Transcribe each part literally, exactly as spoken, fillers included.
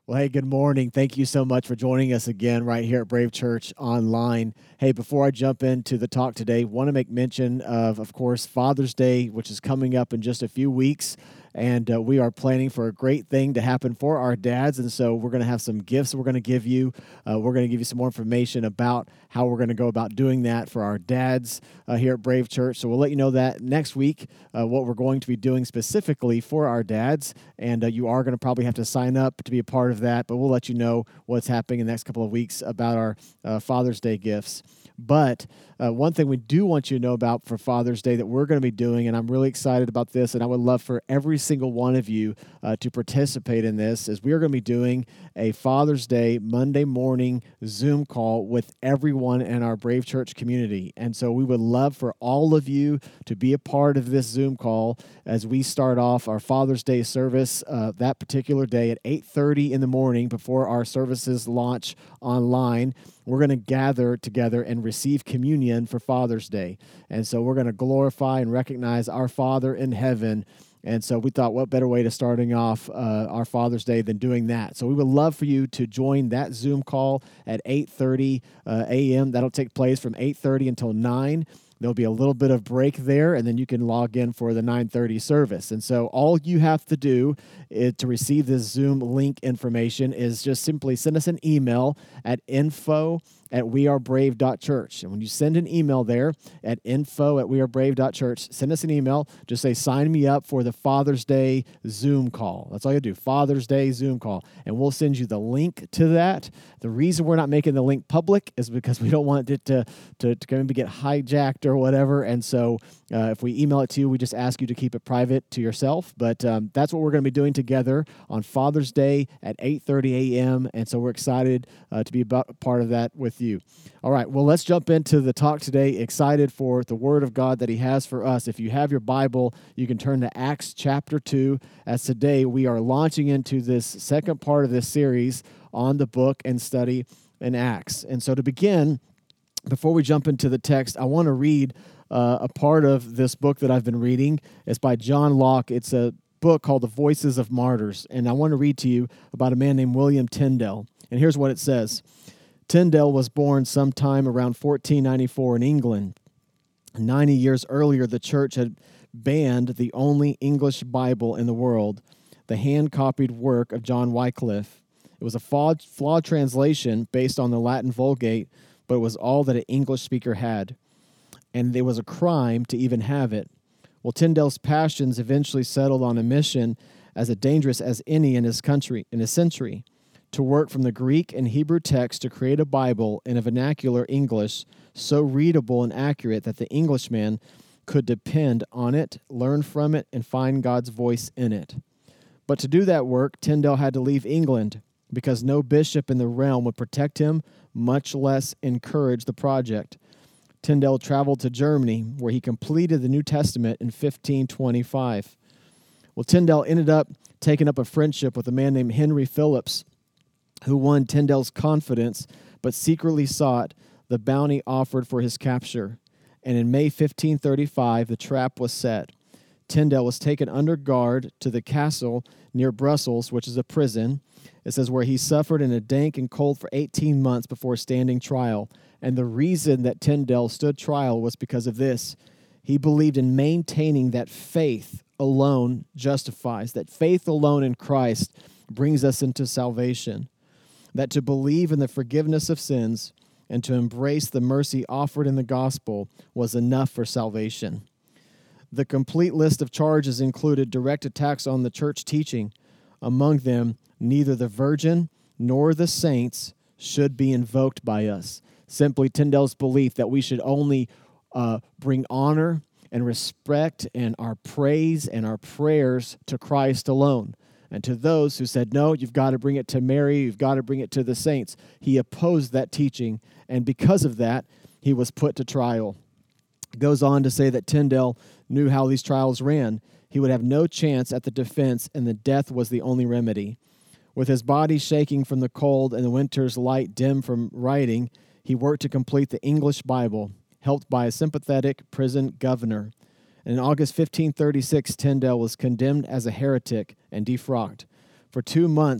Well, hey, good morning. Thank you so much for joining us again right here at Brave Church Online. Hey, before I jump into the talk today, want to make mention of, of course, Father's Day, which is coming up in just a few weeks. And uh, we are planning for a great thing to happen for our dads. And so we're going to have some gifts we're going to give you. Uh, we're going to give you some more information about how we're going to go about doing that for our dads uh, here at Brave Church. So we'll let you know that next week, uh, what we're going to be doing specifically for our dads. And uh, you are going to probably have to sign up to be a part of that. But we'll let you know what's happening in the next couple of weeks about our uh, Father's Day gifts. But uh, one thing we do want you to know about for Father's Day that we're going to be doing, and I'm really excited about this, and I would love for every single one of you uh, to participate in this, is we are going to be doing a Father's Day Monday morning Zoom call with everyone in our Brave Church community. And so we would love for all of you to be a part of this Zoom call as we start off our Father's Day service uh, that particular day at eight thirty in the morning before our services launch online. We're going to gather together and receive communion for Father's Day. And so we're going to glorify and recognize our Father in heaven. And so we thought, what better way to starting off uh, our Father's Day than doing that? So we would love for you to join that Zoom call at eight thirty uh, a.m. That'll take place from eight thirty until nine. There'll be a little bit of break there, and then you can log in for the nine thirty service. And so all you have to do is, to receive this Zoom link information is just simply send us an email at info at wearebrave.church. And when you send an email there at info at wearebrave.church, send us an email. Just say, sign me up for the Father's Day Zoom call. That's all you do, Father's Day Zoom call. And we'll send you the link to that. The reason we're not making the link public is because we don't want it to, to, to maybe get hijacked or whatever. And so uh, if we email it to you, we just ask you to keep it private to yourself. But um, that's what we're going to be doing together on Father's Day at eight thirty a.m. And so we're excited uh, to be a part of that with you. All right, well, let's jump into the talk today. Excited for the Word of God that He has for us. If you have your Bible, you can turn to Acts chapter two, as today we are launching into this second part of this series on the book and study in Acts. And so to begin, before we jump into the text, I want to read uh, a part of this book that I've been reading. It's by John Locke. It's a book called The Voices of Martyrs. And I want to read to you about a man named William Tyndale. And here's what it says. Tyndale was born sometime around fourteen ninety-four in England. Ninety years earlier, the church had banned the only English Bible in the world, the hand-copied work of John Wycliffe. It was a flawed, flawed translation based on the Latin Vulgate, but it was all that an English speaker had. And it was a crime to even have it. Well, Tyndale's passions eventually settled on a mission as dangerous as any in his country, in his century, to work from the Greek and Hebrew text to create a Bible in a vernacular English so readable and accurate that the Englishman could depend on it, learn from it, and find God's voice in it. But to do that work, Tyndale had to leave England because no bishop in the realm would protect him, much less encourage the project. Tyndale traveled to Germany, where he completed the New Testament in fifteen twenty-five. Well, Tyndale ended up taking up a friendship with a man named Henry Phillips, who won Tyndale's confidence, but secretly sought the bounty offered for his capture. And in May fifteen thirty-five, the trap was set. Tyndale was taken under guard to the castle near Brussels, which is a prison. It says where he suffered in a dank and cold for eighteen months before standing trial. And the reason that Tyndale stood trial was because of this. He believed in maintaining that faith alone justifies, that faith alone in Christ brings us into salvation, that to believe in the forgiveness of sins and to embrace the mercy offered in the gospel was enough for salvation. The complete list of charges included direct attacks on the church teaching. Among them, neither the virgin nor the saints should be invoked by us. Simply Tyndale's belief that we should only uh, bring honor and respect and our praise and our prayers to Christ alone. And to those who said, no, you've got to bring it to Mary, you've got to bring it to the saints, he opposed that teaching. And because of that, he was put to trial. It goes on to say that Tyndale knew how these trials ran. He would have no chance at the defense, and the death was the only remedy. With his body shaking from the cold and the winter's light dim from writing, he worked to complete the English Bible, helped by a sympathetic prison governor. And in August fifteen thirty-six, Tyndale was condemned as a heretic and defrocked. For two months,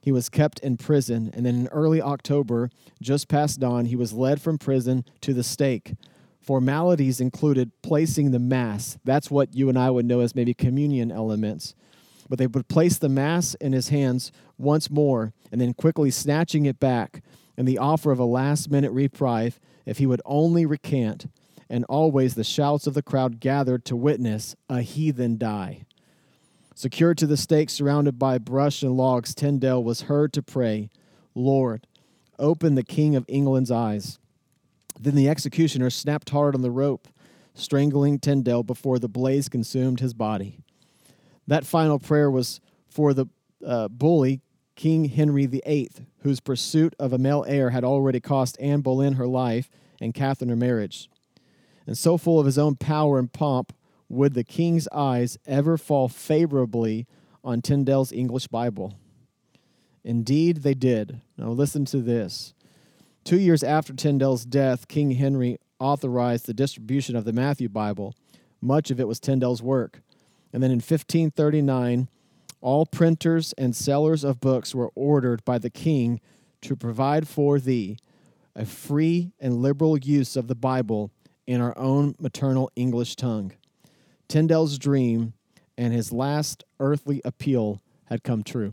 he was kept in prison, and then in early October, just past dawn, he was led from prison to the stake. Formalities included placing the Mass. That's what you and I would know as maybe communion elements. But they would place the Mass in his hands once more, and then quickly snatching it back, and the offer of a last-minute reprieve if he would only recant, and always the shouts of the crowd gathered to witness a heathen die. Secured to the stake, surrounded by brush and logs, Tyndale was heard to pray, "Lord, open the King of England's eyes." Then the executioner snapped hard on the rope, strangling Tyndale before the blaze consumed his body. That final prayer was for the uh, bully, King Henry the Eighth, whose pursuit of a male heir had already cost Anne Boleyn her life and Catherine her marriage. And so full of his own power and pomp, would the king's eyes ever fall favorably on Tyndale's English Bible? Indeed, they did. Now listen to this. Two years after Tyndale's death, King Henry authorized the distribution of the Matthew Bible. Much of it was Tyndale's work. And then in fifteen thirty-nine, all printers and sellers of books were ordered by the king to provide for thee a free and liberal use of the Bible in our own maternal English tongue. Tyndale's dream and his last earthly appeal had come true.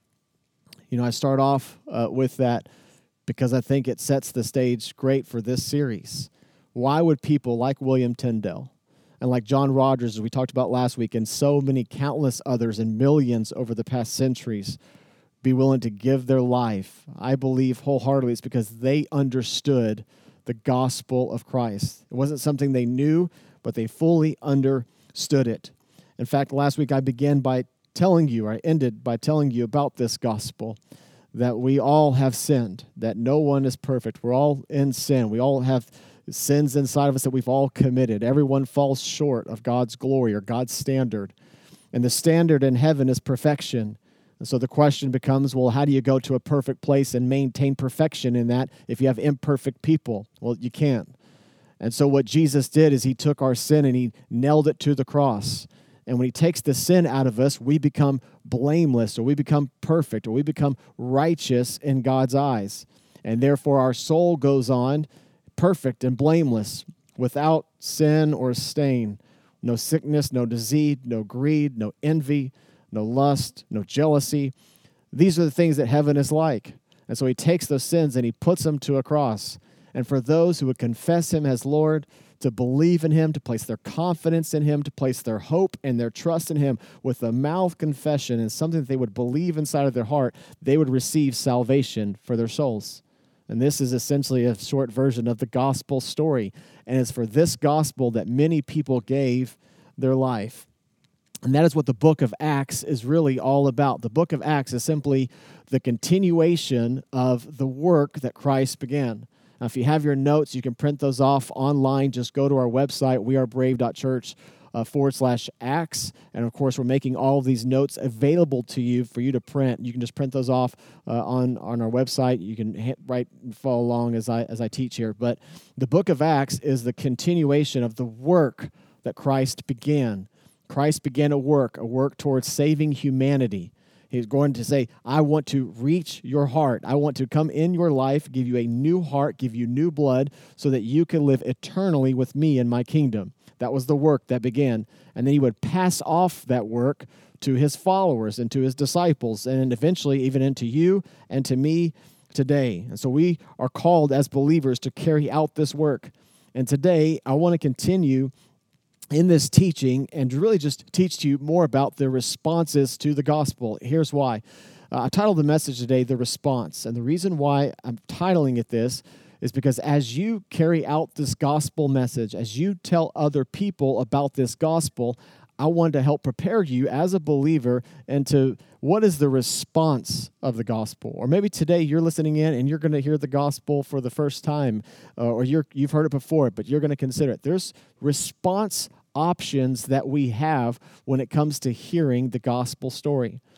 You know, I start off uh, with that because I think it sets the stage great for this series. Why would people like William Tyndale and like John Rogers, as we talked about last week, and so many countless others and millions over the past centuries be willing to give their life? I believe wholeheartedly it's because they understood the gospel of Christ. It wasn't something they knew, but they fully understood it. In fact, last week I began by telling you, or I ended by telling you about this gospel, that we all have sinned, that no one is perfect. We're all in sin. We all have sins inside of us that we've all committed. Everyone falls short of God's glory or God's standard. And the standard in heaven is perfection. And so the question becomes, well, how do you go to a perfect place and maintain perfection in that if you have imperfect people? Well, you can't. And so what Jesus did is he took our sin and he nailed it to the cross. And when he takes the sin out of us, we become blameless, or we become perfect, or we become righteous in God's eyes. And therefore our soul goes on perfect and blameless, without sin or stain. No sickness, no disease, no greed, no envy, no lust, no jealousy. These are the things that heaven is like. And so he takes those sins and he puts them to a cross. And for those who would confess him as Lord, to believe in him, to place their confidence in him, to place their hope and their trust in him with a mouth confession and something that they would believe inside of their heart, they would receive salvation for their souls. And this is essentially a short version of the gospel story. And it's for this gospel that many people gave their life. And that is what the book of Acts is really all about. The book of Acts is simply the continuation of the work that Christ began. Now, if you have your notes, you can print those off online. Just go to our website, wearebrave.church uh, forward slash Acts. And, of course, we're making all of these notes available to you for you to print. You can just print those off uh, on, on our website. You can hit, write and follow along as I, as I teach here. But the book of Acts is the continuation of the work that Christ began. Christ began a work, a work towards saving humanity. He's going to say, I want to reach your heart. I want to come in your life, give you a new heart, give you new blood, so that you can live eternally with me in my kingdom. That was the work that began. And then he would pass off that work to his followers and to his disciples, and eventually even into you and to me today. And so we are called as believers to carry out this work. And today, I want to continue in this teaching and really just teach to you more about the responses to the gospel. Here's why. Uh, I titled the message today, The Response. And the reason why I'm titling it this is because as you carry out this gospel message, as you tell other people about this gospel, I wanted to help prepare you as a believer into what is the response of the gospel. Or maybe today you're listening in and you're going to hear the gospel for the first time, uh, or you're, you've heard it before, but you're going to consider it. There's response options that we have when it comes to hearing the gospel story.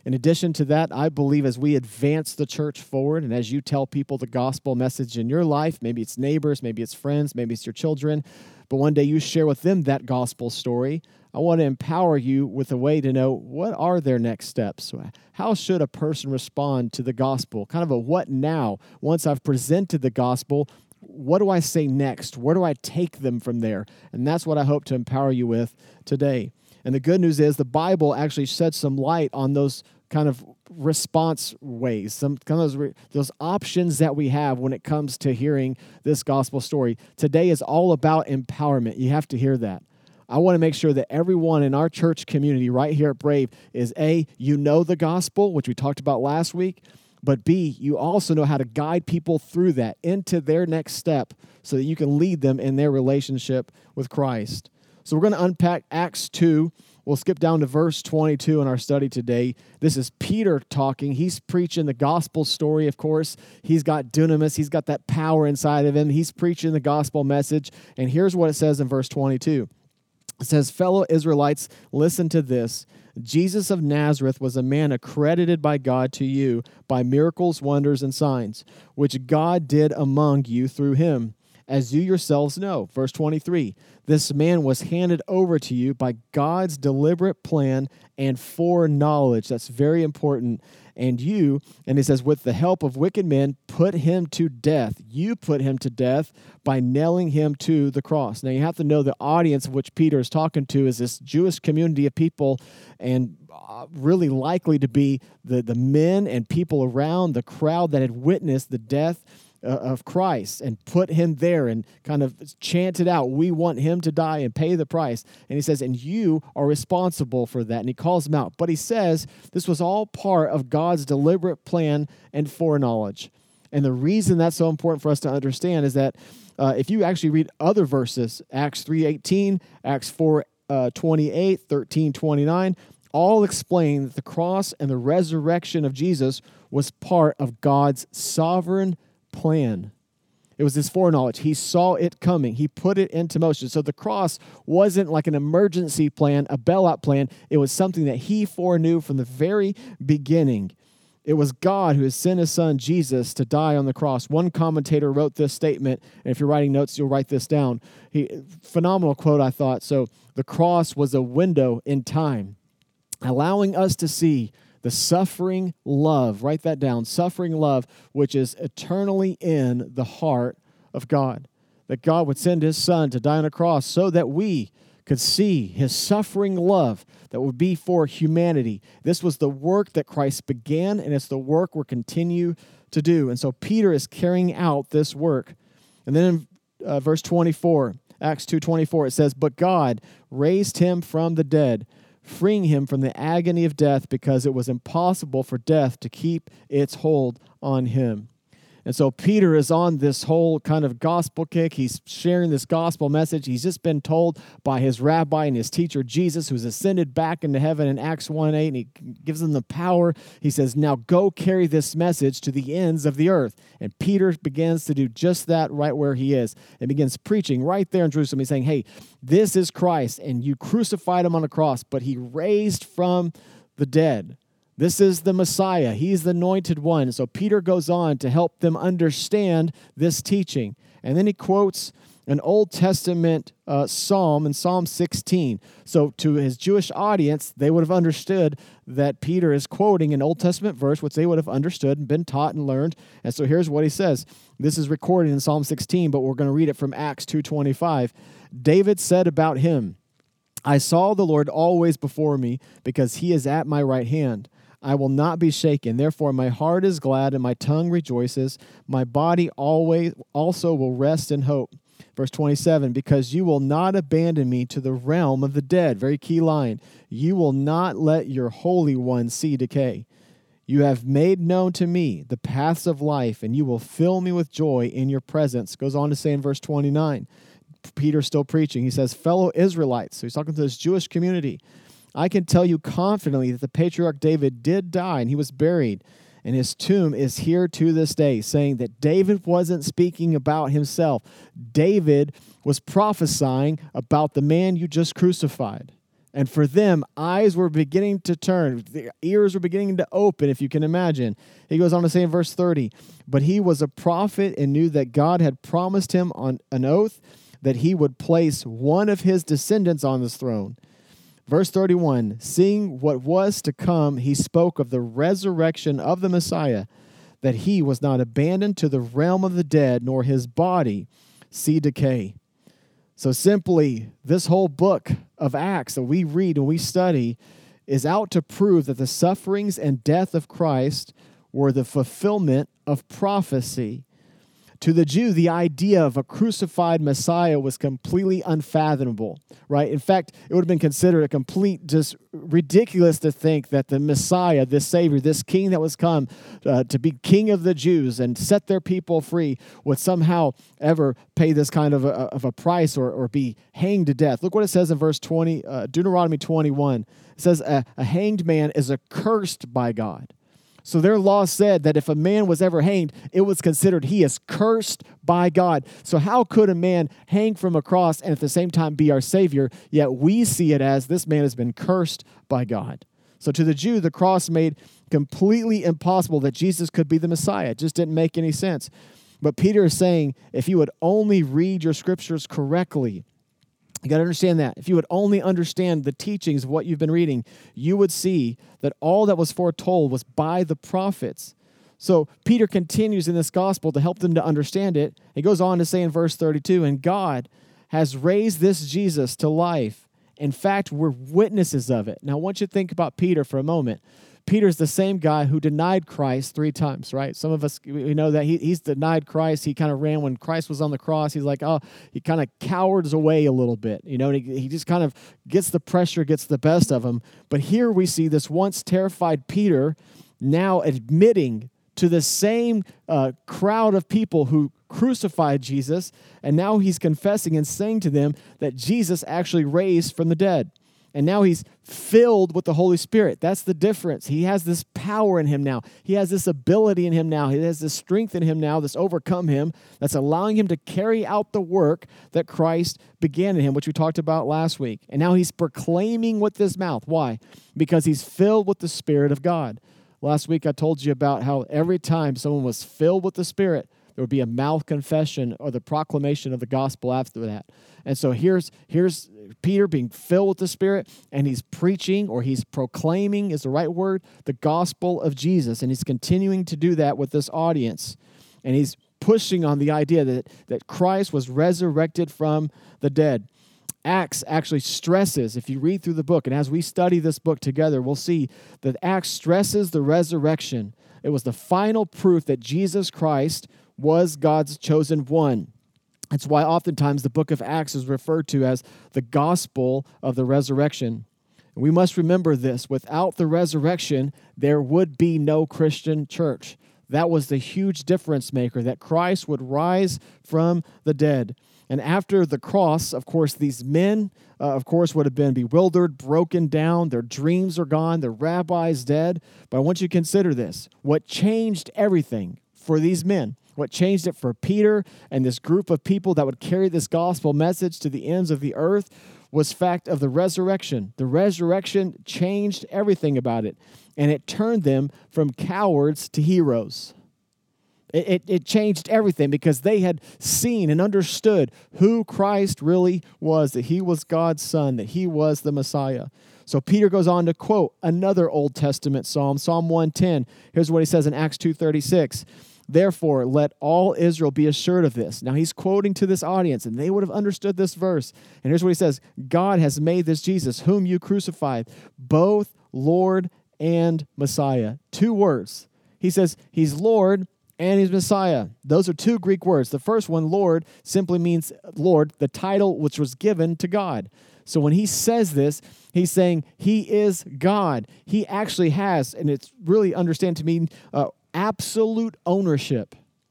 In addition to that, I believe as we advance the church forward and as you tell people the gospel message in your life, maybe it's neighbors, maybe it's friends, maybe it's your children, but one day you share with them that gospel story, I want to empower you with a way to know what are their next steps. How should a person respond to the gospel? Kind of a what now? Once I've presented the gospel, what do I say next? Where do I take them from there? And that's what I hope to empower you with today. And the good news is the Bible actually sheds some light on those kind of response ways, some kind of those, those options that we have when it comes to hearing this gospel story. Today is all about empowerment. You have to hear that. I want to make sure that everyone in our church community right here at Brave is A, you know the gospel, which we talked about last week, but B, you also know how to guide people through that into their next step so that you can lead them in their relationship with Christ. So we're going to unpack Acts two. We'll skip down to verse twenty-two in our study today. This is Peter talking. He's preaching the gospel story, of course. He's got dunamis. He's got that power inside of him. He's preaching the gospel message. And here's what it says in verse twenty-two. It says, "Fellow Israelites, listen to this. Jesus of Nazareth was a man accredited by God to you by miracles, wonders, and signs, which God did among you through him, as you yourselves know." Verse twenty-three, "This man was handed over to you by God's deliberate plan and foreknowledge." That's very important. "And you," and he says, "with the help of wicked men, put him to death." You put him to death by nailing him to the cross. Now, you have to know the audience of which Peter is talking to is this Jewish community of people, and uh, really likely to be the, the men and people around the crowd that had witnessed the death Uh, of Christ and put him there and kind of chanted out, "We want him to die and pay the price." And he says, "And you are responsible for that." And he calls them out. But he says this was all part of God's deliberate plan and foreknowledge. And the reason that's so important for us to understand is that uh, if you actually read other verses, Acts three eighteen, Acts four twenty-eight, thirteen twenty-nine, all explain that the cross and the resurrection of Jesus was part of God's sovereign plan. It was his foreknowledge. He saw it coming. He put it into motion. So the cross wasn't like an emergency plan, a bailout plan. It was something that he foreknew from the very beginning. It was God who has sent his son, Jesus, to die on the cross. One commentator wrote this statement, and if you're writing notes, you'll write this down. He, phenomenal quote, I thought. So the cross was a window in time, allowing us to see the suffering love, write that down, suffering love, which is eternally in the heart of God. That God would send his son to die on a cross so that we could see his suffering love that would be for humanity. This was the work that Christ began, and it's the work we'll continue to do. And so Peter is carrying out this work. And then in uh, verse twenty-four, Acts two twenty-four, it says, "But God raised him from the dead, freeing him from the agony of death, because it was impossible for death to keep its hold on him." And so Peter is on this whole kind of gospel kick. He's sharing this gospel message. He's just been told by his rabbi and his teacher, Jesus, who's ascended back into heaven in Acts one eight, and he gives them the power. He says, "Now go carry this message to the ends of the earth." And Peter begins to do just that right where he is and begins preaching right there in Jerusalem. He's saying, hey, this is Christ, and you crucified him on a cross, but he raised from the dead. This is the Messiah. He's the anointed one. So Peter goes on to help them understand this teaching. And then he quotes an Old Testament uh, psalm in Psalm sixteen. So to his Jewish audience, they would have understood that Peter is quoting an Old Testament verse, which they would have understood and been taught and learned. And so here's what he says. This is recorded in Psalm sixteen, but we're going to read it from Acts two twenty-five. David said about him, "I saw the Lord always before me, because he is at my right hand. I will not be shaken. Therefore, my heart is glad and my tongue rejoices. My body always also will rest in hope." Verse twenty-seven, "Because you will not abandon me to the realm of the dead." Very key line. "You will not let your Holy One see decay. You have made known to me the paths of life, and you will fill me with joy in your presence." Goes on to say in verse twenty-nine, Peter's still preaching. He says, "Fellow Israelites," so he's talking to this Jewish community, "I can tell you confidently that the patriarch David did die, and he was buried, and his tomb is here to this day," saying that David wasn't speaking about himself. David was prophesying about the man you just crucified. And for them, eyes were beginning to turn. Their ears were beginning to open, if you can imagine. He goes on to say in verse thirty, but he was a prophet and knew that God had promised him on an oath that he would place one of his descendants on this throne. Verse thirty-one, seeing what was to come, he spoke of the resurrection of the Messiah, that he was not abandoned to the realm of the dead, nor his body see decay. So simply, this whole book of Acts that we read and we study is out to prove that the sufferings and death of Christ were the fulfillment of prophecy. To the Jew, the idea of a crucified Messiah was completely unfathomable, right? In fact, it would have been considered a complete, just ridiculous to think that the Messiah, this Savior, this King that was come uh, to be King of the Jews and set their people free would somehow ever pay this kind of a, of a price or, or be hanged to death. Look what it says in verse twenty, uh, Deuteronomy twenty-one. It says, a, a hanged man is accursed by God. So their law said that if a man was ever hanged, it was considered he is cursed by God. So how could a man hang from a cross and at the same time be our Savior? Yet we see it as this man has been cursed by God. So to the Jew, the cross made completely impossible that Jesus could be the Messiah. It just didn't make any sense. But Peter is saying, if you would only read your scriptures correctly, you got to understand that. If you would only understand the teachings of what you've been reading, you would see that all that was foretold was by the prophets. So Peter continues in this gospel to help them to understand it. He goes on to say in verse thirty-two, and God has raised this Jesus to life. In fact, we're witnesses of it. Now, I want you to think about Peter for a moment. Peter's the same guy who denied Christ three times, right? Some of us, we know that he, he's denied Christ. He kind of ran when Christ was on the cross. He's like, oh, he kind of cowards away a little bit, you know, and he, he just kind of gets the pressure, gets the best of him. But here we see this once terrified Peter now admitting to the same uh, crowd of people who crucified Jesus, and now he's confessing and saying to them that Jesus actually raised from the dead. And now he's filled with the Holy Spirit. That's the difference. He has this power in him now. He has this ability in him now. He has this strength in him now that's overcome him, that's allowing him to carry out the work that Christ began in him, which we talked about last week. And now he's proclaiming with his mouth. Why? Because he's filled with the Spirit of God. Last week I told you about how every time someone was filled with the Spirit, there would be a mouth confession or the proclamation of the gospel after that. And so here's here's Peter being filled with the Spirit, and he's preaching, or he's proclaiming is the right word, the gospel of Jesus. And he's continuing to do that with this audience. And he's pushing on the idea that, that Christ was resurrected from the dead. Acts actually stresses, if you read through the book, and as we study this book together, we'll see that Acts stresses the resurrection. It was the final proof that Jesus Christ was God's chosen one. That's why oftentimes the book of Acts is referred to as the gospel of the resurrection. And we must remember this. Without the resurrection, there would be no Christian church. That was the huge difference maker, that Christ would rise from the dead. And after the cross, of course, these men, uh, of course, would have been bewildered, broken down. Their dreams are gone. Their rabbi's dead. But I want you to consider this. What changed everything for these men, what changed it for Peter and this group of people that would carry this gospel message to the ends of the earth, was fact of the resurrection. The resurrection changed everything about it, and it turned them from cowards to heroes. It, it, it changed everything because they had seen and understood who Christ really was, that he was God's son, that he was the Messiah. So Peter goes on to quote another Old Testament psalm, Psalm one ten. Here's what he says in Acts two thirty-six. Therefore, let all Israel be assured of this. Now, he's quoting to this audience, and they would have understood this verse. And here's what he says. God has made this Jesus, whom you crucified, both Lord and Messiah. Two words. He says he's Lord and he's Messiah. Those are two Greek words. The first one, Lord, simply means Lord, the title which was given to God. So when he says this, he's saying he is God. He actually has, and it's really understand to mean uh, absolute ownership.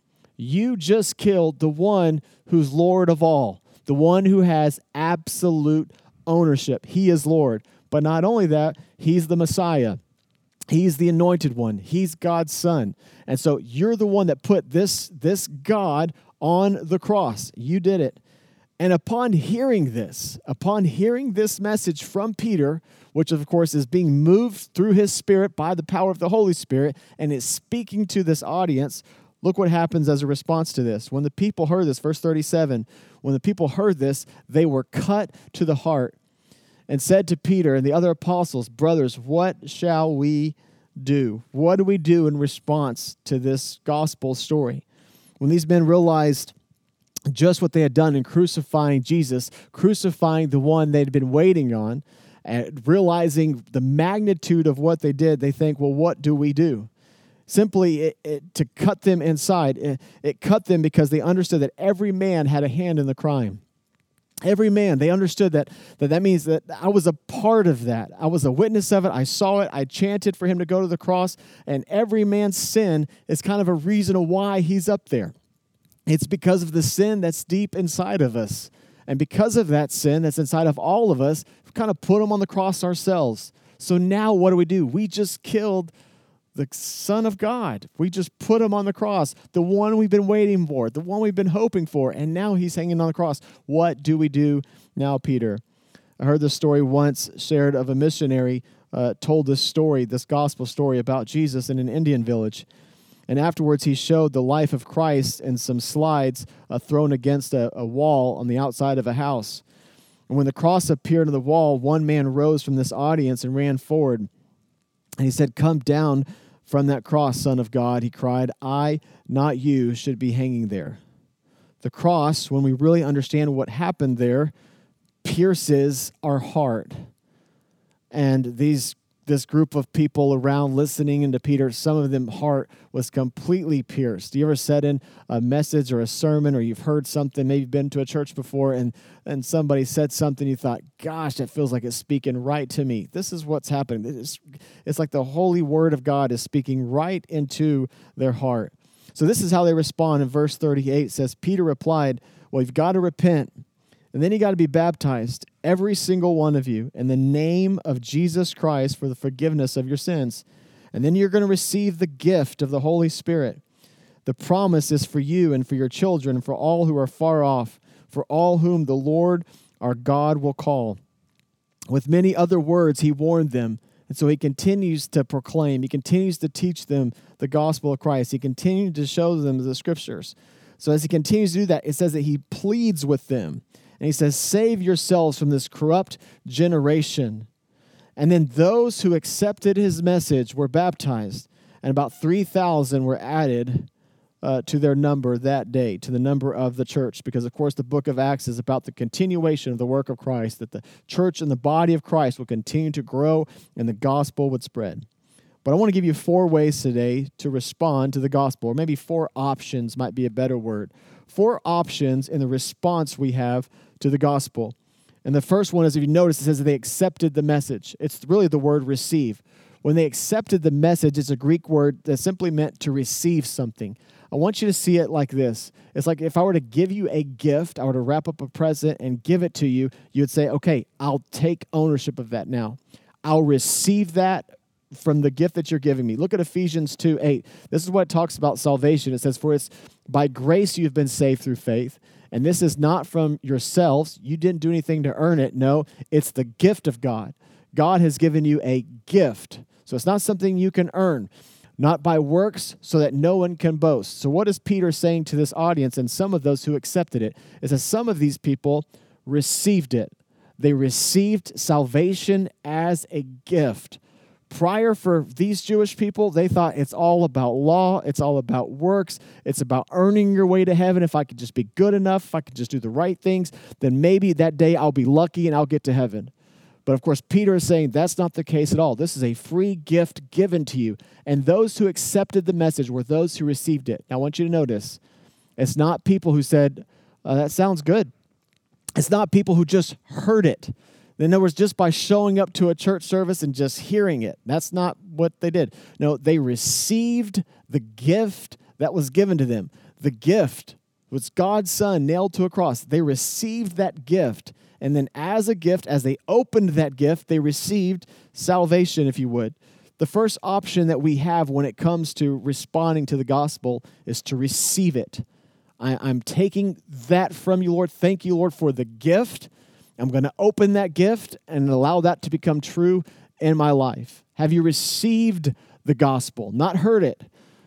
You just killed the one who's Lord of all, the one who has absolute ownership. He is Lord. But not only that, he's the Messiah. He's the anointed one. He's God's son. And so you're the one that put this, this God on the cross. You did it. And upon hearing this, upon hearing this message from Peter, which of course is being moved through his spirit by the power of the Holy Spirit and is speaking to this audience, look what happens as a response to this. When the people heard this, verse thirty-seven, when the people heard this, they were cut to the heart and said to Peter and the other apostles, "Brothers, what shall we do?" What do we do in response to this gospel story? When these men realized just what they had done in crucifying Jesus, crucifying the one they'd been waiting on, and realizing the magnitude of what they did, they think, well, what do we do? Simply it, it, to cut them inside. It, it cut them because they understood that every man had a hand in the crime. Every man, they understood that, that that means that I was a part of that. I was a witness of it. I saw it. I chanted for him to go to the cross. And every man's sin is kind of a reason why he's up there. It's because of the sin that's deep inside of us. And because of that sin that's inside of all of us, we kind of put him on the cross ourselves. So now what do we do? We just killed the Son of God. We just put him on the cross, the one we've been waiting for, the one we've been hoping for, and now he's hanging on the cross. What do we do now, Peter? I heard this story once shared of a missionary uh, told this story, this gospel story about Jesus in an Indian village. And afterwards, he showed the life of Christ in some slides uh, thrown against a, a wall on the outside of a house. And when the cross appeared on the wall, one man rose from this audience and ran forward. And he said, "Come down from that cross, Son of God," he cried. "I, not you, should be hanging there." The cross, when we really understand what happened there, pierces our heart. And these this group of people around listening into Peter, some of them heart was completely pierced. You ever sat in a message or a sermon, or you've heard something, maybe you've been to a church before, and, and somebody said something, you thought, gosh, that feels like it's speaking right to me. This is what's happening. It's, it's like the holy word of God is speaking right into their heart. So this is how they respond. In verse thirty-eight, it says, Peter replied, "Well, you've got to repent, and then you got to be baptized, every single one of you, in the name of Jesus Christ for the forgiveness of your sins. And then you're going to receive the gift of the Holy Spirit. The promise is for you and for your children, and for all who are far off, for all whom the Lord our God will call." With many other words, he warned them. And so he continues to proclaim. He continues to teach them the gospel of Christ. He continues to show them the scriptures. So as he continues to do that, it says that he pleads with them. And he says, "Save yourselves from this corrupt generation." And then those who accepted his message were baptized, and about three thousand were added uh, to their number that day, to the number of the church. Because, of course, the book of Acts is about the continuation of the work of Christ, that the church and the body of Christ will continue to grow and the gospel would spread. But I want to give you four ways today to respond to the gospel, or maybe four options might be a better word. Four options in the response we have to the gospel. And the first one is, if you notice, it says that they accepted the message. It's really the word receive. When they accepted the message, it's a Greek word that simply meant to receive something. I want you to see it like this. It's like if I were to give you a gift, I were to wrap up a present and give it to you, you would say, okay, I'll take ownership of that now. I'll receive that from the gift that you're giving me. Look at Ephesians two eight. This is what it talks about salvation. It says, "For it's by grace you've been saved through faith. And this is not from yourselves. You didn't do anything to earn it. No, it's the gift of God. God has given you a gift. So it's not something you can earn. Not by works, so that no one can boast." So what is Peter saying to this audience and some of those who accepted it? Is that some of these people received it. They received salvation as a gift. Prior, for these Jewish people, they thought it's all about law, it's all about works, it's about earning your way to heaven. If I could just be good enough, if I could just do the right things, then maybe that day I'll be lucky and I'll get to heaven. But of course, Peter is saying that's not the case at all. This is a free gift given to you. And those who accepted the message were those who received it. Now, I want you to notice, it's not people who said, uh, that sounds good. It's not people who just heard it. In other words, just by showing up to a church service and just hearing it. That's not what they did. No, they received the gift that was given to them. The gift was God's Son nailed to a cross. They received that gift. And then as a gift, as they opened that gift, they received salvation, if you would. The first option that we have when it comes to responding to the gospel is to receive it. I, I'm taking that from you, Lord. Thank you, Lord, for the gift. I'm going to open that gift and allow that to become true in my life. Have you received the gospel? Not heard it,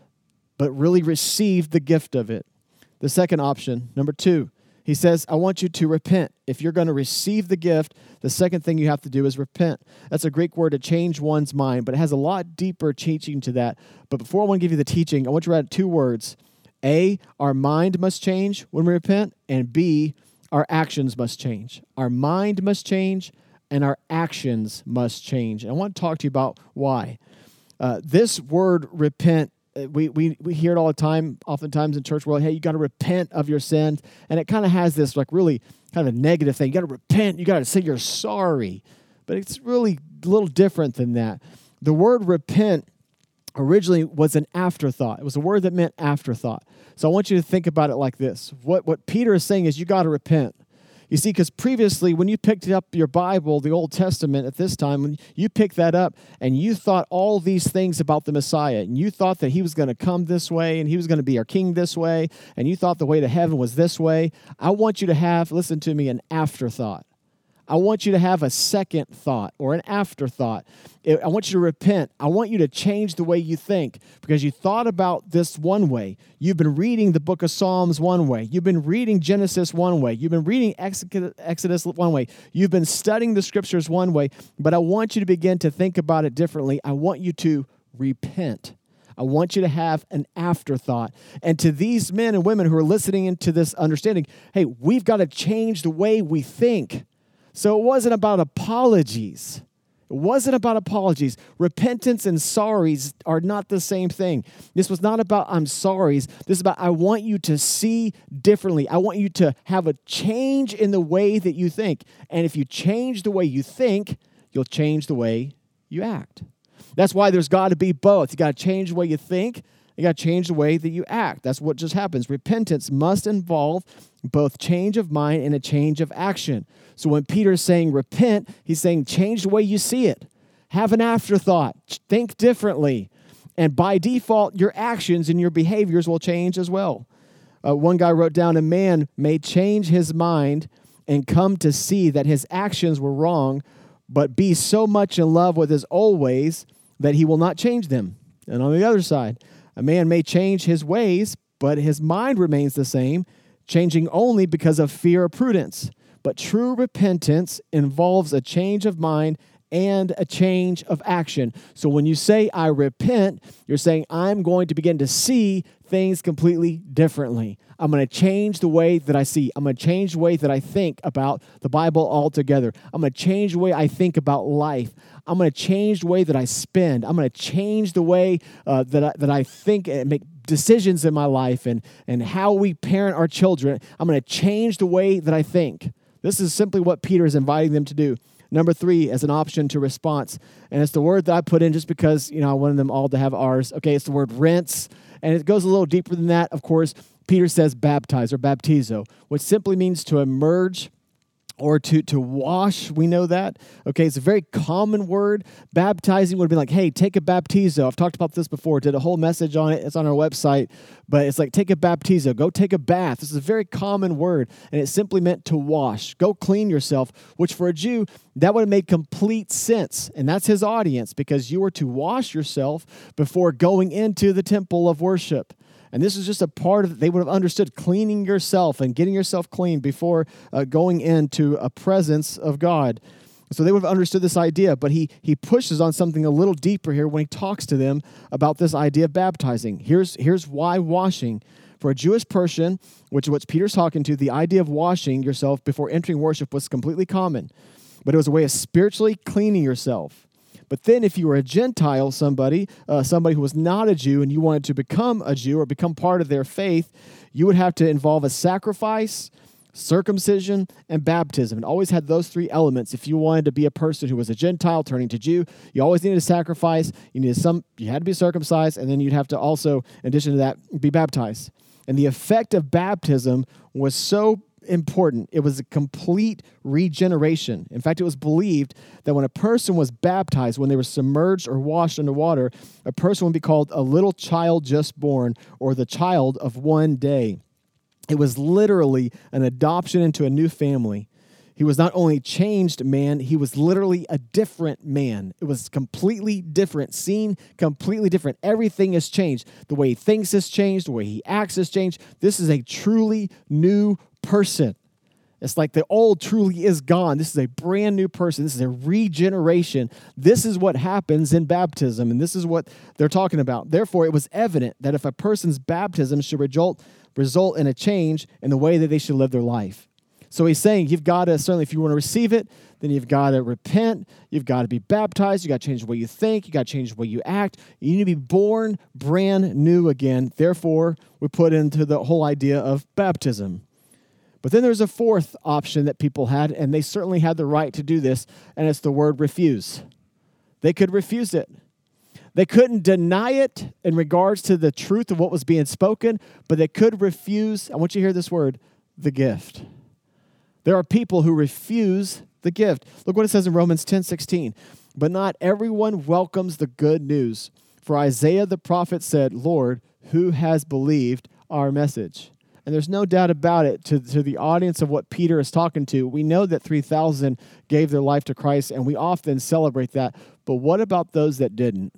but really received the gift of it. The second option, number two, he says, I want you to repent. If you're going to receive the gift, the second thing you have to do is repent. That's a Greek word to change one's mind, but it has a lot deeper teaching to that. But before I want to give you the teaching, I want you to write two words. A, our mind must change when we repent, and B, our actions must change. Our mind must change, and our actions must change. And I want to talk to you about why. Uh, this word repent, we, we we hear it all the time, oftentimes in church world, hey, you got to repent of your sins. And it kind of has this like really kind of a negative thing. You got to repent. You got to say you're sorry. But it's really a little different than that. The word repent originally was an afterthought. It was a word that meant afterthought. So I want you to think about it like this. What, what Peter is saying is you got to repent. You see, because previously when you picked up your Bible, the Old Testament at this time, when you picked that up and you thought all these things about the Messiah, and you thought that he was going to come this way and he was going to be our king this way, and you thought the way to heaven was this way, I want you to have, listen to me, an afterthought. I want you to have a second thought or an afterthought. I want you to repent. I want you to change the way you think because you thought about this one way. You've been reading the book of Psalms one way. You've been reading Genesis one way. You've been reading Exodus one way. You've been studying the scriptures one way, but I want you to begin to think about it differently. I want you to repent. I want you to have an afterthought. And to these men and women who are listening into this understanding, hey, we've got to change the way we think. So it wasn't about apologies. It wasn't about apologies. Repentance and sorries are not the same thing. This was not about I'm sorries. This is about I want you to see differently. I want you to have a change in the way that you think. And if you change the way you think, you'll change the way you act. That's why there's got to be both. You got to change the way you think. You got to change the way that you act. That's what just happens. Repentance must involve both change of mind and a change of action. So when Peter's saying repent, he's saying change the way you see it. Have an afterthought. Think differently. And by default, your actions and your behaviors will change as well. Uh, one guy wrote down, a man may change his mind and come to see that his actions were wrong, but be so much in love with his old ways that he will not change them. And on the other side, a man may change his ways, but his mind remains the same, changing only because of fear or prudence. But true repentance involves a change of mind and a change of action. So when you say, I repent, you're saying, I'm going to begin to see things completely differently. I'm going to change the way that I see. I'm going to change the way that I think about the Bible altogether. I'm going to change the way I think about life. I'm going to change the way that I spend. I'm going to change the way uh, that, I, that I think and make decisions in my life and, and how we parent our children. I'm going to change the way that I think. This is simply what Peter is inviting them to do. Number three, as an option to response. And it's the word that I put in just because, you know, I wanted them all to have ours. Okay, it's the word rinse. And it goes a little deeper than that. Of course, Peter says baptize or baptizo, which simply means to immerse or to, to wash. We know that. Okay, it's a very common word. Baptizing would be like, hey, take a baptizo. I've talked about this before. Did a whole message on it. It's on our website. But it's like, take a baptizo. Go take a bath. This is a very common word. And it simply meant to wash. Go clean yourself, which for a Jew, that would have made complete sense. And that's his audience because you were to wash yourself before going into the temple of worship. And this is just a part of it. They would have understood cleaning yourself and getting yourself clean before uh, going into a presence of God. So they would have understood this idea, but he he pushes on something a little deeper here when he talks to them about this idea of baptizing. Here's, here's why washing. For a Jewish person, which is what Peter's talking to, the idea of washing yourself before entering worship was completely common. But it was a way of spiritually cleaning yourself. But then if you were a Gentile, somebody, uh, somebody who was not a Jew, and you wanted to become a Jew or become part of their faith, you would have to involve a sacrifice, circumcision, and baptism. It always had those three elements. If you wanted to be a person who was a Gentile turning to Jew, you always needed a sacrifice, you needed some, you had to be circumcised, and then you'd have to also, in addition to that, be baptized. And the effect of baptism was so important. It was a complete regeneration. In fact, it was believed that when a person was baptized, when they were submerged or washed underwater, a person would be called a little child just born or the child of one day. It was literally an adoption into a new family. He was not only changed man, he was literally a different man. It was completely different, seen completely different. Everything has changed. The way he thinks has changed, the way he acts has changed. This is a truly new person. It's like the old truly is gone. This is a brand new person. This is a regeneration. This is what happens in baptism, and this is what they're talking about. Therefore, it was evident that if a person's baptism should result, result in a change in the way that they should live their life. So he's saying you've got to, certainly if you want to receive it, then you've got to repent, you've got to be baptized, you've got to change the way you think, you've got to change the way you act. You need to be born brand new again. Therefore, we put into the whole idea of baptism. But then there's a fourth option that people had, and they certainly had the right to do this, and it's the word refuse. They could refuse it. They couldn't deny it in regards to the truth of what was being spoken, but they could refuse, I want you to hear this word, the gift. There are people who refuse the gift. Look what it says in Romans ten sixteen. But not everyone welcomes the good news. For Isaiah the prophet said, Lord, who has believed our message? And there's no doubt about it, to, to the audience of what Peter is talking to, we know that three thousand gave their life to Christ, and we often celebrate that. But what about those that didn't?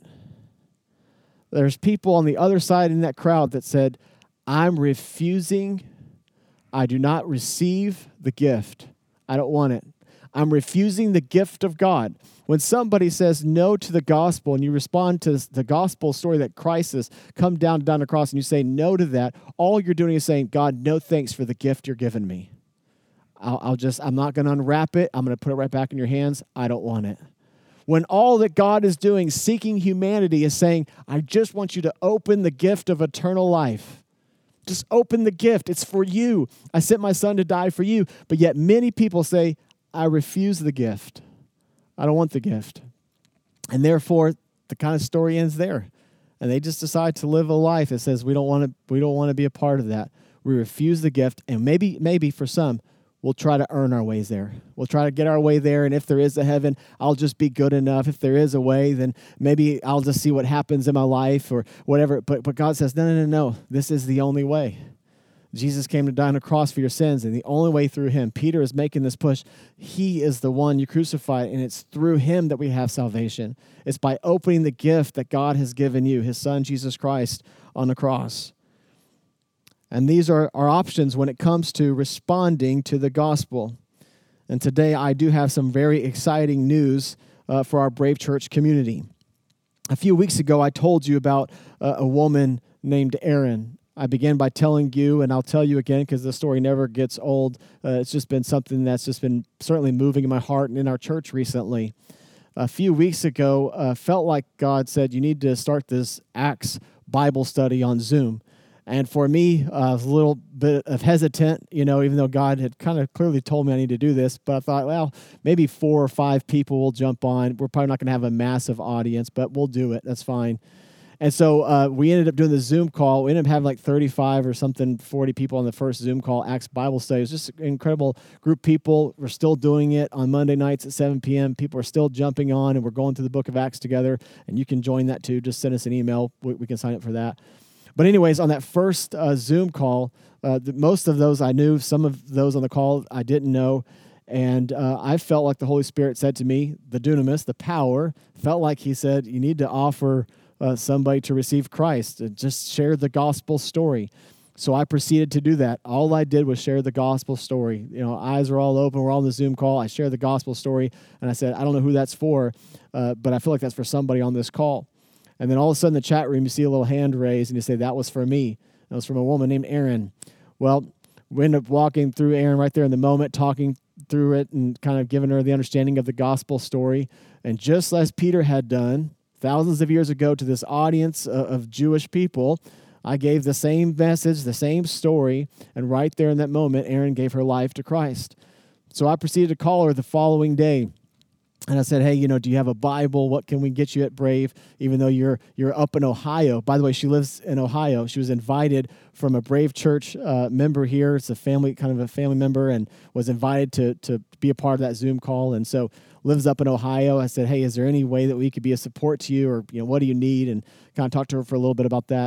There's people on the other side in that crowd that said, I'm refusing, I do not receive the gift. I don't want it. I'm refusing the gift of God. When somebody says no to the gospel and you respond to the gospel story that Christ has come down, down the cross, and you say no to that, all you're doing is saying, God, no thanks for the gift you're giving me. I'll, I'll just, I'm not going to unwrap it. I'm going to put it right back in your hands. I don't want it. When all that God is doing, seeking humanity, is saying, I just want you to open the gift of eternal life. Just open the gift. It's for you. I sent my son to die for you. But yet many people say, I refuse the gift. I don't want the gift. And therefore, the kind of story ends there. And they just decide to live a life that says we don't want to we don't want to be a part of that. We refuse the gift, and maybe maybe for some, we'll try to earn our ways there. We'll try to get our way there, and if there is a heaven, I'll just be good enough. If there is a way, then maybe I'll just see what happens in my life or whatever. But but God says, no, no, no, no. This is the only way. Jesus came to die on a cross for your sins, and the only way through him. Peter is making this push. He is the one you crucified, and it's through him that we have salvation. It's by opening the gift that God has given you, his son, Jesus Christ, on the cross. And these are our options when it comes to responding to the gospel. And today I do have some very exciting news uh, for our Brave Church community. A few weeks ago, I told you about uh, a woman named Erin. I began by telling you, and I'll tell you again because the story never gets old. Uh, it's just been something that's just been certainly moving in my heart and in our church recently. A few weeks ago, uh, felt like God said, you need to start this Acts Bible study on Zoom. And for me, uh, I was a little bit of hesitant, you know, even though God had kind of clearly told me I need to do this. But I thought, well, maybe four or five people will jump on. We're probably not going to have a massive audience, but we'll do it. That's fine. And so uh, we ended up doing the Zoom call. We ended up having like thirty-five or something, forty people on the first Zoom call, Acts Bible Study. It was just an incredible group of people. We're still doing it on Monday nights at seven p.m. People are still jumping on, and we're going through the book of Acts together. And you can join that too. Just send us an email. We, we can sign up for that. But anyways, on that first uh, Zoom call, uh, the, most of those I knew. Some of those on the call I didn't know. And uh, I felt like the Holy Spirit said to me, the dunamis, the power, felt like he said, you need to offer Uh, somebody to receive Christ, and just share the gospel story. So I proceeded to do that. All I did was share the gospel story. You know, eyes were all open. We're all on the Zoom call. I shared the gospel story, and I said, I don't know who that's for, uh, but I feel like that's for somebody on this call. And then all of a sudden, in the chat room, you see a little hand raised, and you say, that was for me. That was from a woman named Erin. Well, we ended up walking through Erin right there in the moment, talking through it, and kind of giving her the understanding of the gospel story. And just as Peter had done, thousands of years ago, to this audience of, of Jewish people, I gave the same message, the same story, and right there in that moment, Erin gave her life to Christ. So I proceeded to call her the following day, and I said, hey, you know, do you have a Bible? What can we get you at Brave, even though you're you're up in Ohio? By the way, she lives in Ohio. She was invited from a Brave Church uh, member here. It's a family, kind of a family member, and was invited to to be a part of that Zoom call, and so lives up in Ohio. I said, hey, is there any way that we could be a support to you, or, you know, what do you need? And kind of talked to her for a little bit about that.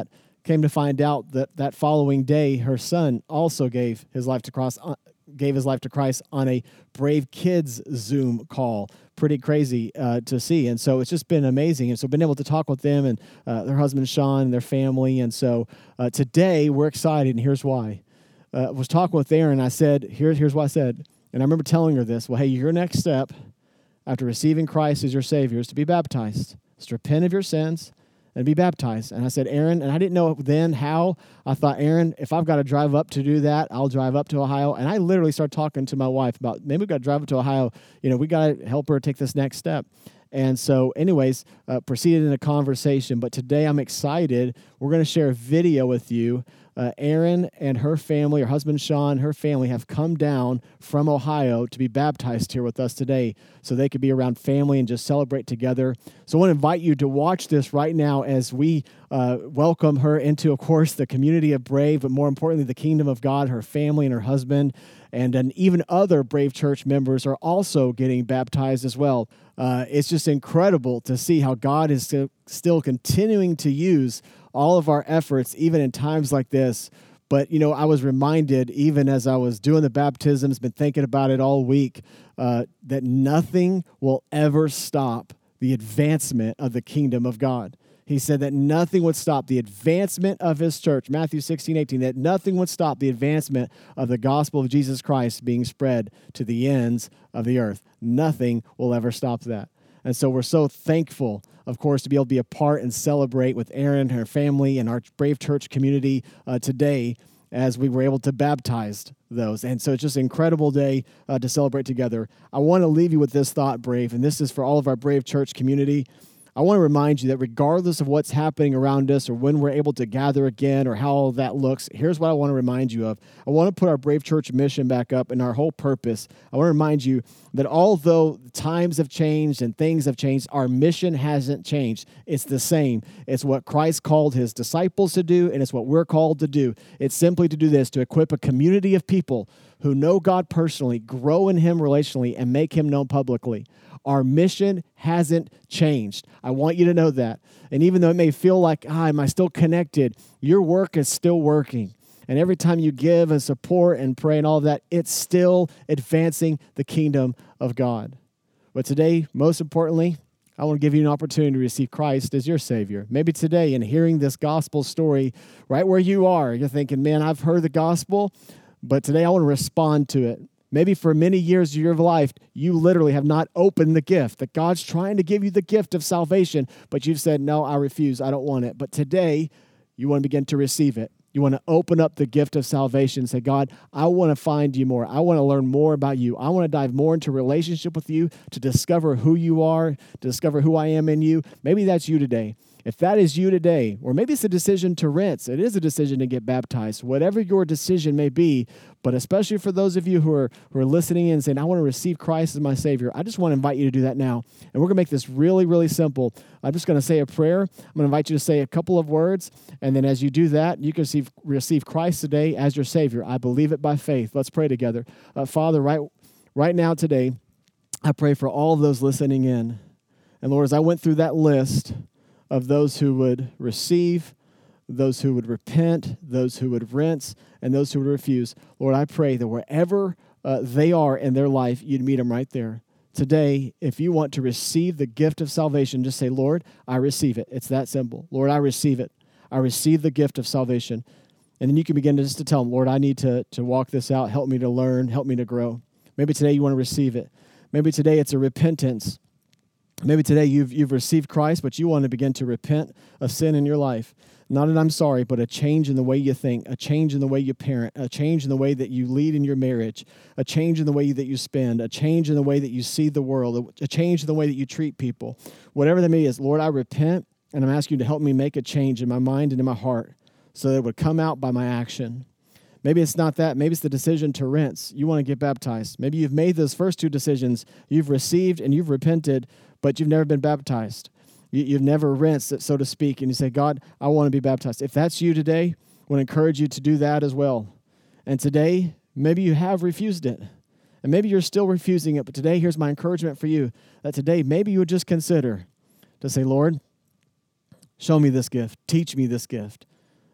Came to find out that that following day, her son also gave his life to Christ, uh, gave his life to Christ on a Brave Kids Zoom call. Pretty crazy uh, to see. And so it's just been amazing. And so been able to talk with them and uh, their husband, Sean, and their family. And so uh, today we're excited, and here's why. Uh, I was talking with Erin, and I said, Here, here's what I said. And I remember telling her this. Well, hey, your next step after receiving Christ as your Savior is to be baptized. It's to repent of your sins and be baptized. And I said, Erin, and I didn't know then how. I thought, Erin, if I've got to drive up to do that, I'll drive up to Ohio. And I literally started talking to my wife about maybe we've got to drive up to Ohio. You know, we got to help her take this next step. And so anyways, uh, proceeded in a conversation. But today I'm excited. We're going to share a video with you. Uh, Erin and her family, her husband Sean, her family have come down from Ohio to be baptized here with us today so they could be around family and just celebrate together. So I want to invite you to watch this right now as we uh, welcome her into, of course, the community of Brave, but more importantly, the kingdom of God, her family and her husband. And then even other Brave Church members are also getting baptized as well. Uh, it's just incredible to see how God is still, still continuing to use all of our efforts, even in times like this. But, you know, I was reminded, even as I was doing the baptisms, been thinking about it all week, uh, that nothing will ever stop the advancement of the kingdom of God. He said that nothing would stop the advancement of his church, Matthew sixteen, eighteen, that nothing would stop the advancement of the gospel of Jesus Christ being spread to the ends of the earth. Nothing will ever stop that. And so we're so thankful, of course, to be able to be a part and celebrate with Erin and her family and our Brave Church community uh, today as we were able to baptize those. And so it's just an incredible day uh, to celebrate together. I want to leave you with this thought, Brave, and this is for all of our Brave Church community. I want to remind you that regardless of what's happening around us or when we're able to gather again or how all that looks, here's what I want to remind you of. I want to put our Brave Church mission back up and our whole purpose. I want to remind you that although times have changed and things have changed, our mission hasn't changed. It's the same. It's what Christ called his disciples to do, and it's what we're called to do. It's simply to do this, to equip a community of people who know God personally, grow in him relationally, and make him known publicly. Our mission hasn't changed. I want you to know that. And even though it may feel like, ah, am I still connected? Your work is still working. And every time you give and support and pray and all of that, it's still advancing the kingdom of God. But today, most importantly, I want to give you an opportunity to receive Christ as your Savior. Maybe today, in hearing this gospel story, right where you are, you're thinking, man, I've heard the gospel, but today I want to respond to it. Maybe for many years of your life, you literally have not opened the gift, that God's trying to give you the gift of salvation, but you've said, no, I refuse, I don't want it. But today, you want to begin to receive it. You want to open up the gift of salvation and say, God, I want to find you more. I want to learn more about you. I want to dive more into relationship with you, to discover who you are, to discover who I am in you. Maybe that's you today. If that is you today, or maybe it's a decision to rinse, it is a decision to get baptized, whatever your decision may be, but especially for those of you who are who are listening in and saying, I want to receive Christ as my Savior, I just want to invite you to do that now. And we're going to make this really, really simple. I'm just going to say a prayer. I'm going to invite you to say a couple of words, and then as you do that, you can receive, receive Christ today as your Savior. I believe it by faith. Let's pray together. Uh, Father, right, right now today, I pray for all of those listening in. And Lord, as I went through that list of those who would receive, those who would repent, those who would rinse, and those who would refuse. Lord, I pray that wherever uh, they are in their life, you'd meet them right there. Today, if you want to receive the gift of salvation, just say, Lord, I receive it. It's that simple. Lord, I receive it. I receive the gift of salvation. And then you can begin to just to tell them, Lord, I need to, to walk this out. Help me to learn. Help me to grow. Maybe today you want to receive it. Maybe today it's a repentance. Maybe today you've you've received Christ, but you want to begin to repent of sin in your life. Not an I'm sorry, but a change in the way you think, a change in the way you parent, a change in the way that you lead in your marriage, a change in the way that you spend, a change in the way that you see the world, a change in the way that you treat people. Whatever that may be is, Lord, I repent, and I'm asking you to help me make a change in my mind and in my heart so that it would come out by my action. Maybe it's not that. Maybe it's the decision to rinse. You want to get baptized. Maybe you've made those first two decisions. You've received and you've repented, but you've never been baptized. You, you've never rinsed, so to speak, and you say, God, I want to be baptized. If that's you today, I want to encourage you to do that as well. And today, maybe you have refused it, and maybe you're still refusing it, but today, here's my encouragement for you, that today, maybe you would just consider to say, Lord, show me this gift. Teach me this gift.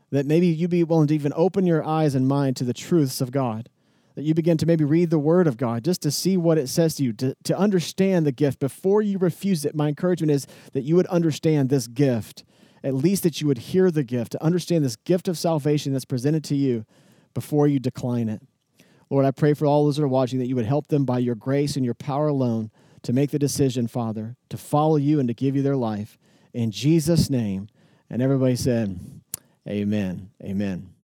that maybe you be willing to even open your eyes and mind to the truths of God, that you begin to maybe read the Word of God just to see what it says to you, to, to understand the gift before you refuse it. My encouragement is that you would understand this gift, at least that you would hear the gift, to understand this gift of salvation that's presented to you before you decline it. Lord, I pray for all those that are watching that you would help them by your grace and your power alone to make the decision, Father, to follow you and to give you their life. In Jesus' name. And everybody said, amen. Amen.